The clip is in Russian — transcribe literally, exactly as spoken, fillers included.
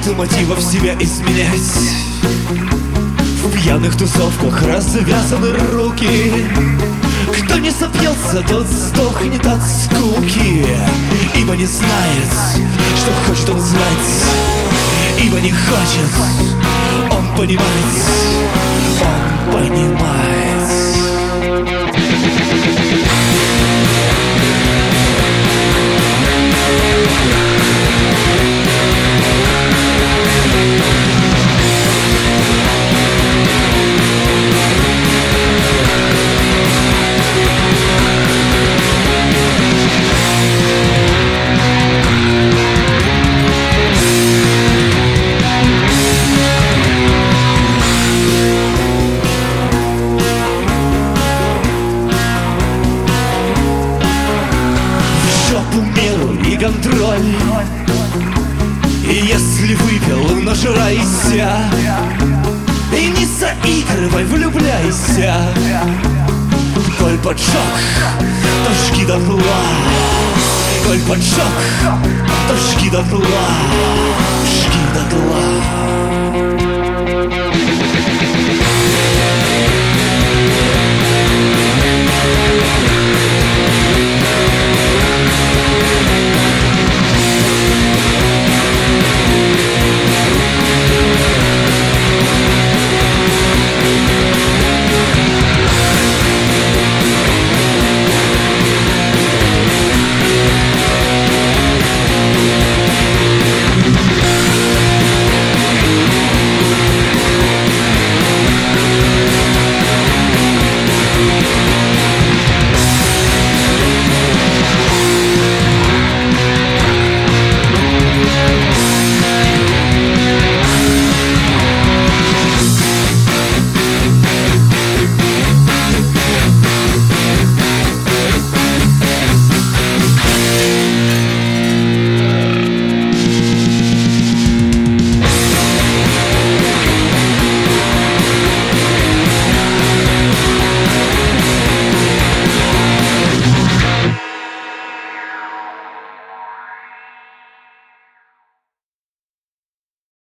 Массу мотивов себя изменять. В пьяных тусовках развязаны руки. Кто не сопьется, тот сдохнет от скуки. Ибо не знает, что хочет он знать. Ибо не хочет он понимать. Он понимает. Контроль. И если выпил, нажирайся. И не заигрывай, влюбляйся. Коль поджог, то жги дотла. Коль поджог, то жги дотла. Жги дотла.